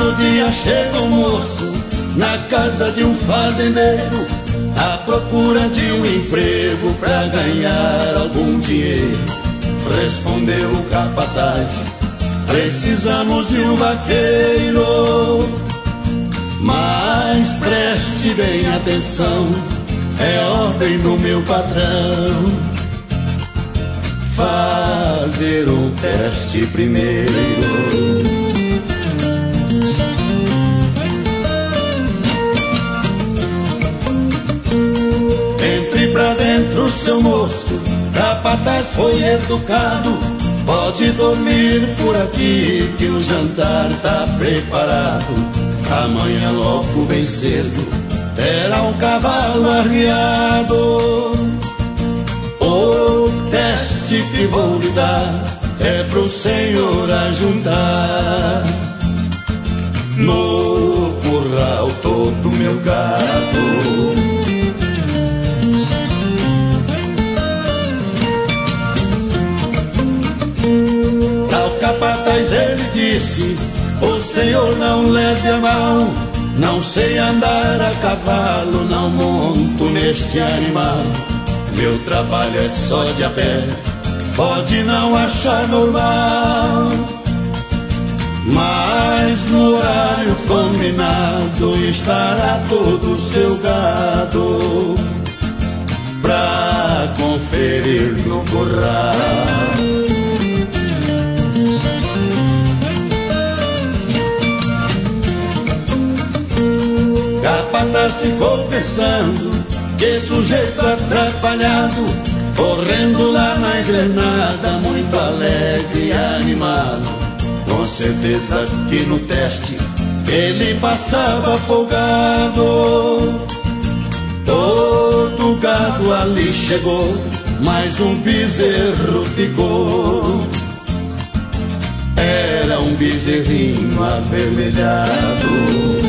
Certo dia chega um moço na casa de um fazendeiro, à procura de um emprego pra ganhar algum dinheiro. Respondeu o capataz: precisamos de um vaqueiro. Mas preste bem atenção, é ordem do meu patrão fazer um teste primeiro. Entre pra dentro, seu moço, capataz foi educado. Pode dormir por aqui que o jantar tá preparado. Amanhã logo bem cedo terá um cavalo arriado. O teste que vou lhe dar é pro senhor ajuntar no curral todo meu gado. Capataz ele disse: o senhor não leve a mal, não sei andar a cavalo, não monto neste animal. Meu trabalho é só de a pé, pode não achar normal, mas no horário combinado estará todo o seu gado pra conferir no curral. Capataz ficou pensando, que sujeito atrapalhado, correndo lá na engrenada, muito alegre e animado. Com certeza que no teste ele passava folgado. Todo gado ali chegou, mas um bezerro ficou. Era um bezerrinho avermelhado.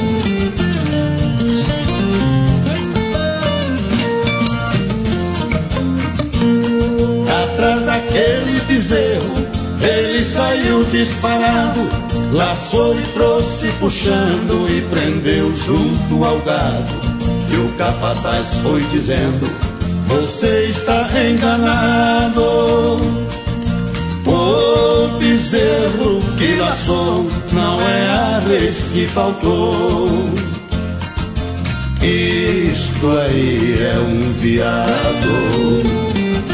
Atrás daquele bezerro ele saiu disparado, laçou e trouxe puxando e prendeu junto ao gado. E o capataz foi dizendo: você está enganado. O bezerro que laçou não é a res que faltou. Isto aí é um veado.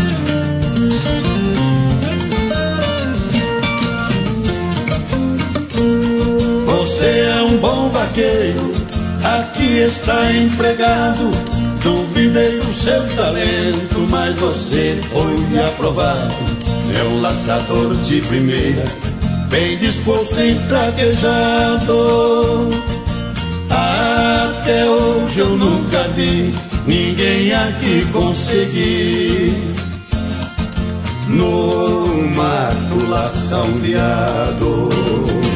Você é um bom vaqueiro, aqui está empregado. Duvidei do seu talento, mas você foi aprovado. É um laçador de primeira, bem disposto e traquejado. Até hoje eu nunca vi ninguém aqui conseguir no mato laçar um veado.